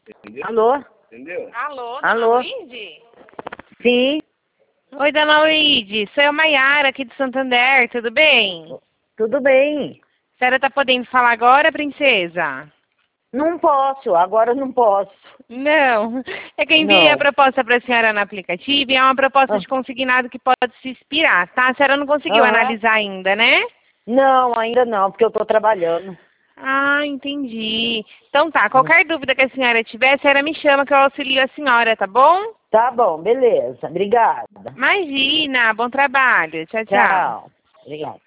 Alô? Alô, dona Alô? Luíde? Sim, Oi, dona Luíde. Sou a Maiara aqui de Santander, tudo bem? tudo bem. A senhora tá podendo falar agora, princesa? Não posso, agora não posso. Não, é que eu enviei a Não. proposta para a senhora no aplicativo e é uma proposta Ah, de consignado que pode se expirar, tá? A senhora não conseguiu aham. analisar ainda, né? Não, ainda não, porque eu estou trabalhando. Ah, entendi. Então tá, Hum. qualquer dúvida que a senhora tiver, a senhora me chama que eu auxilio a senhora, tá bom? Tá bom, beleza. Obrigada. Imagina, bom trabalho. Tchau, tchau. Tchau. Obrigada.